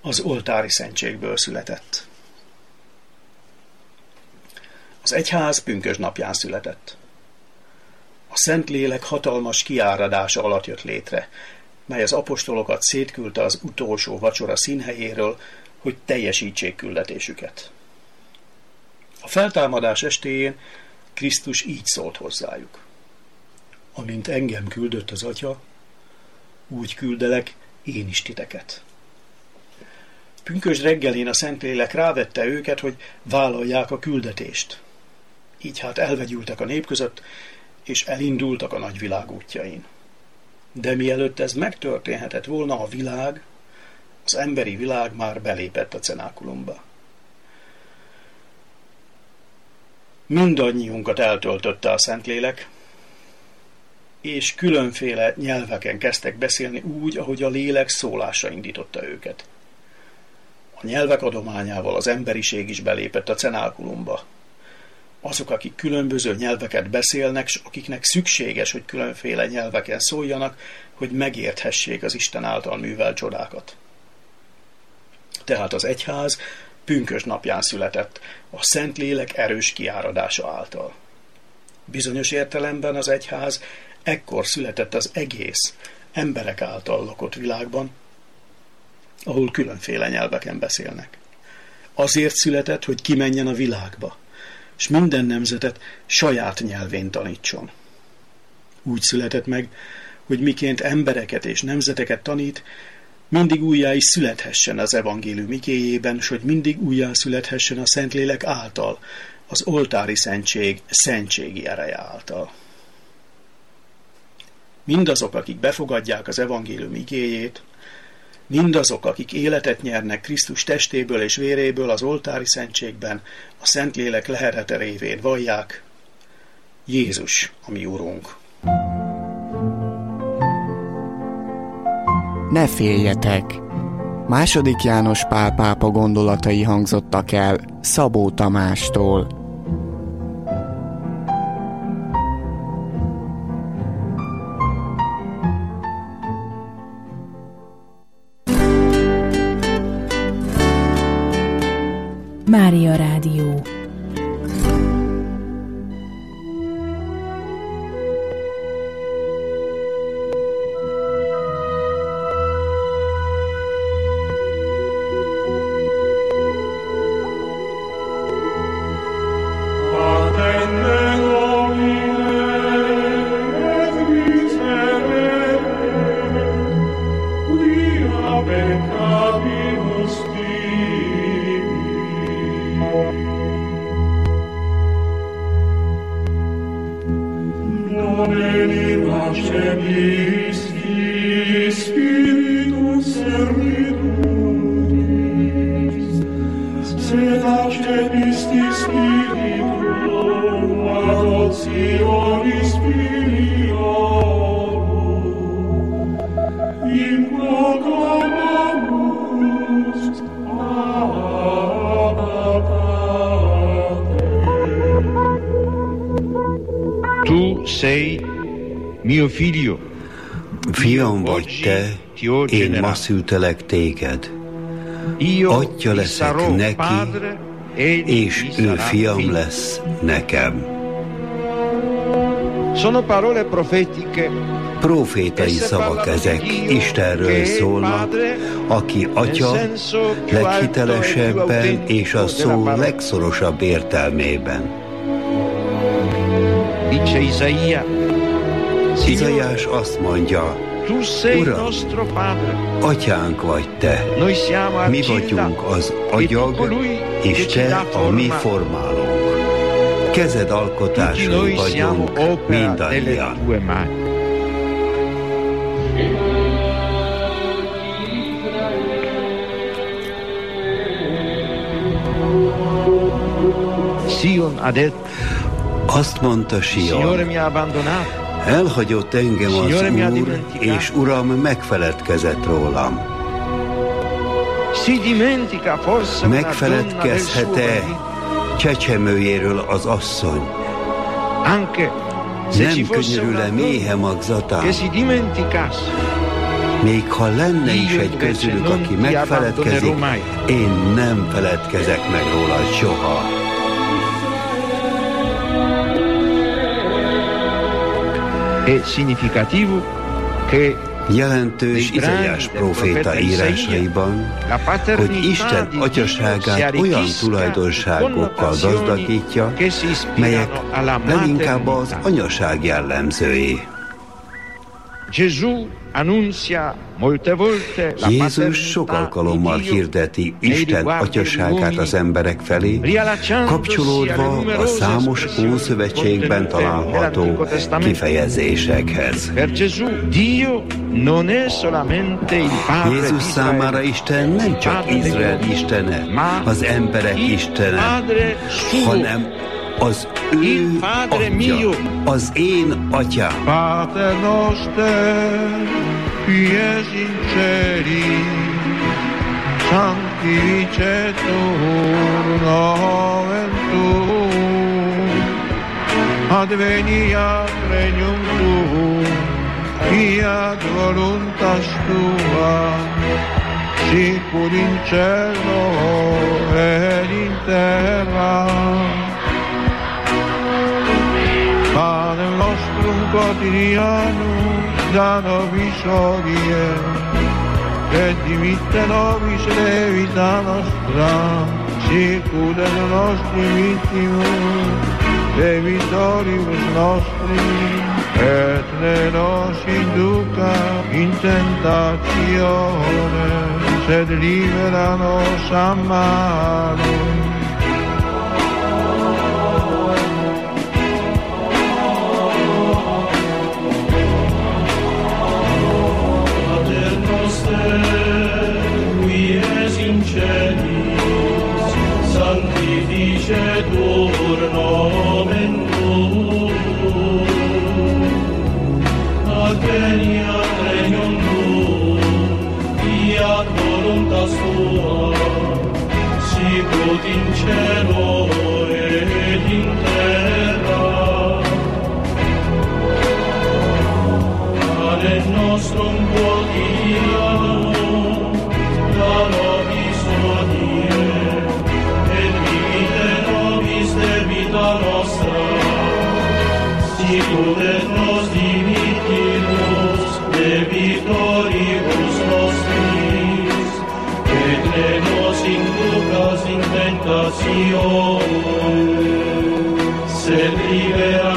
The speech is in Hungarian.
az oltári szentségből született. Az egyház pünkösdnapján született. A Szentlélek hatalmas kiáradása alatt jött létre, mely az apostolokat szétküldte az utolsó vacsora színhelyéről, hogy teljesítsék küldetésüket. A feltámadás estéjén Krisztus így szólt hozzájuk: amint engem küldött az Atya, úgy küldelek én is titeket. Pünkösd reggelén a Szentlélek rávette őket, hogy vállalják a küldetést. Így hát elvegyültek a nép között, és elindultak a nagyvilág útjain. De mielőtt ez megtörténhetett volna, a világ, az emberi világ már belépett a cenákulumba. Mindannyiunkat eltöltötte a Szentlélek, és különféle nyelveken kezdtek beszélni úgy, ahogy a lélek szólása indította őket. A nyelvek adományával az emberiség is belépett a cenákulumba. Azok, akik különböző nyelveket beszélnek, s akiknek szükséges, hogy különféle nyelveken szóljanak, hogy megérthessék az Isten által művelt csodákat. Tehát az egyház pünkösdnapján született, a Szentlélek erős kiáradása által. Bizonyos értelemben az egyház ekkor született az egész, emberek által lakott világban, ahol különféle nyelveken beszélnek. Azért született, hogy kimenjen a világba, és minden nemzetet saját nyelvén tanítson. Úgy született meg, hogy miként embereket és nemzeteket tanít, mindig újjá is születhessen az evangélium igéjében, s hogy mindig újjá születhessen a Szentlélek által, az oltári szentség szentségi ereje által. Mindazok, akik befogadják az evangélium igéjét, mindazok, akik életet nyernek Krisztus testéből és véréből az oltári szentségben, a Szentlélek leherete révén vallják: Jézus, a mi Urunk. Ne féljetek! II. János Pál pápa gondolatai hangzottak el Szabó Tamástól. Mária Rádió. Fiam vagy te, én ma szültelek téged. Atya leszek neki, és ő fiam lesz nekem. Profétai szavak ezek, Istenről szólnak, aki Atya leghitelesebben és a szó legszorosabb értelmében. Izaiás azt mondja: Uram, Atyánk vagy te, mi vagyunk az agyag, és te a mi formálónk. Kezed alkotásai vagyunk mindannyian. Azt mondta Sion: elhagyott engem az Úr, és Uram megfeledkezett rólam. Megfeledkezhet-e csecsemőjéről az asszony? Nem könyörül-e méhe magzatán? Még ha lenne is egy közülük, aki megfeledkezik, én nem feledkezek meg rólad soha. Jelentős Izaiás próféta írásaiban, hogy Isten atyaságát olyan tulajdonságokkal gazdagítja, melyek leginkább az anyaság jellemzői. Jézus sok alkalommal hirdeti Isten atyaságát az emberek felé, kapcsolódva a számos Ószövetségben található kifejezésekhez. Jézus számára Isten nem csak Izrael istene, az emberek istene, hanem az ő atya, az én atyám. Pater noster, qui es in celi, sanctificetur nomen tuum, adveniat regnum tuum, fiat voluntas tua, sicur in cielo et in terra. Panem nostrum quotidianum da nobis hodie, et dimitte nobis debita nostra, sicut et nostri vittimus debitoribus nostri, et ne nos induca in tentatione, sed libera nos a malo. Sanctificetur nomen tuum, adveniat regnum tuum, fiat voluntas tua, sicut in cielo et in terra. Panem nostrum quotidianum da nobis hodie, debita nostra, sicut et nos dimittimus debitoribus nostris, et ne nos inducas in tentatione, sed libera